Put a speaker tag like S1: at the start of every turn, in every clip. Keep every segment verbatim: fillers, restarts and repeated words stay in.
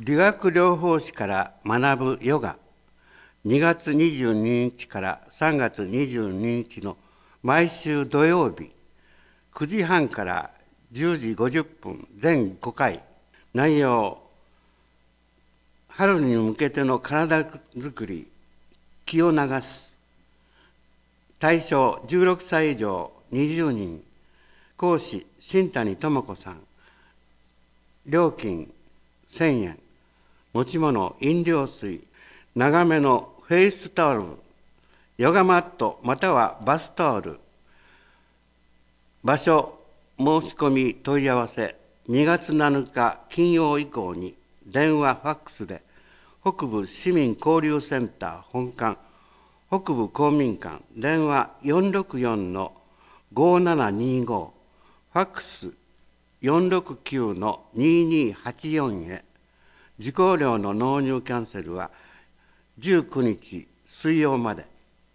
S1: 理学療法士から学ぶヨガ、にがつにじゅうににちからさんがつにじゅうににちの毎週土曜日、くじはんからじゅうじごじゅっぷん全ごかい。内容、春に向けての体づくり、気を流す。対象じゅうろくさい以上にじゅうにん。講師、新谷智子さん。料金せんえん。持ち物、飲料水、長めのフェイスタオル、ヨガマットまたはバスタオル。場所、申し込み問い合わせ、にがつなのか金曜以降に電話、ファックスで、北部市民交流センター本館、北部公民館、電話よんろくよんのごななにご、ファックスよんろくきゅうのににはちよんへ。受講料の納入キャンセルはじゅうくにち水曜まで。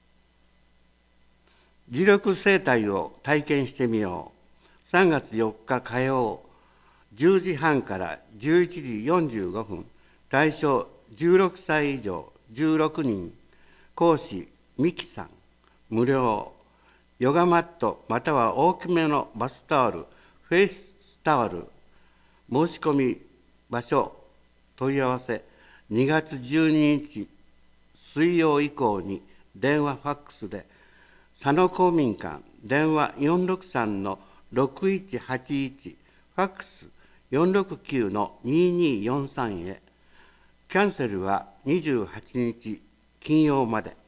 S1: 磁力生態を体験してみよう。さんがつよっか火曜、じゅうじはんからじゅういちじよんじゅうごふん。対象じゅうろくさい以上じゅうろくにん。講師、ミキさん。無料。ヨガマットまたは大きめのバスタオル、フェイスタオル。申し込み場所、問い合わせ、にがつじゅうににち水曜以降に電話、ファックスで、佐野公民館、電話よんろくさんのろくいちはちいち、ファックスよんろくきゅうのにによんさんへ。キャンセルはにじゅうはちにち金曜まで。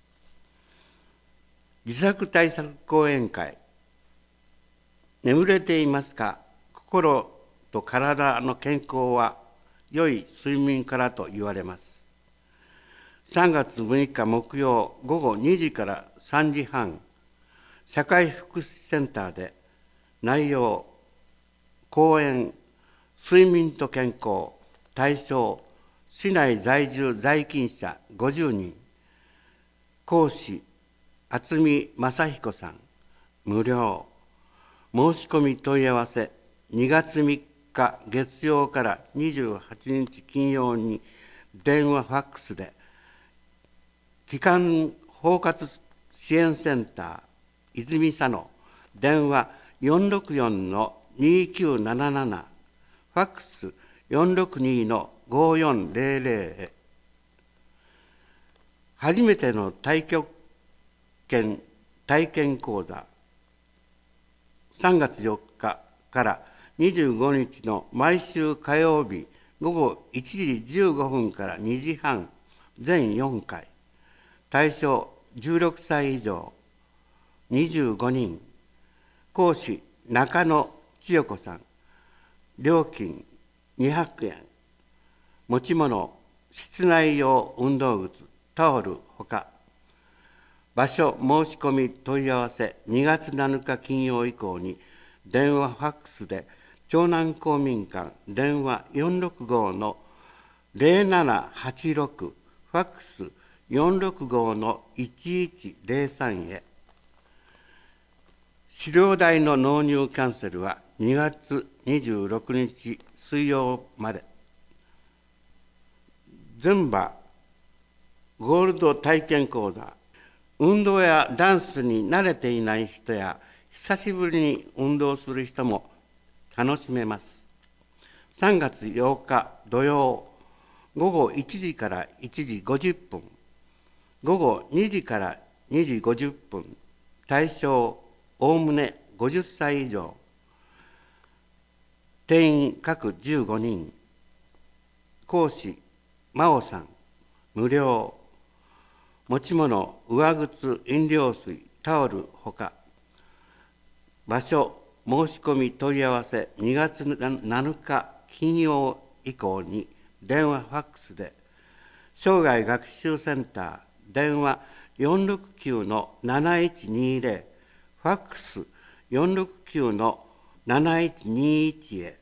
S1: 自作対策講演会。眠れていますか？心と体の健康は良い睡眠からと言われます。さんがつむいか木曜ごごにじからさんじはん、社会福祉センターで内容、講演、睡眠と健康、対象、市内在住在勤者ごじゅうにん、講師、渥美正彦さん、無料。申し込み問い合わせ、にがつみっか月曜からにじゅうはちにち金曜に電話、ファックスで、基幹包括支援センター、泉佐野、電話よんろくよんのにきゅうなななな、ファックスよんろくにのごよんぜろぜろへ。初めての太極拳体験講座、さんがつよっかからにじゅうごにちの毎週火曜日ごごいちじじゅうごふんからにじはん、全よんかい。対象じゅうろくさい以上にじゅうごにん。講師、中野千代子さん。料金にひゃくえん。持ち物、室内用運動靴、タオルほか。場所、申し込み問い合わせ、にがつなのか金曜以降に電話、ファックスで、長南公民館、電話よんろくごのぜろななはちろく、ファックスよんろくごのいちいちぜろさんへ。資料代の納入キャンセルはにがつにじゅうろくにち水曜まで。ズンバゴールド体験講座。運動やダンスに慣れていない人や久しぶりに運動する人も楽しめます。さんがつようか土曜ごごいちじからいちじごじゅっぷん、ごごにじからにじごじゅっぷん。対象おおむねごじゅっさい以上。定員各じゅうごにん。講師真央さん。無料。持ち物、上靴、飲料水、タオルほか。場所、申し込み問い合わせ、にがつなのか金曜以降に電話、ファックスで、生涯学習センター、電話よんろくきゅうのなないちにぜろ、ファックスよんろくきゅうのなないちにいちへ。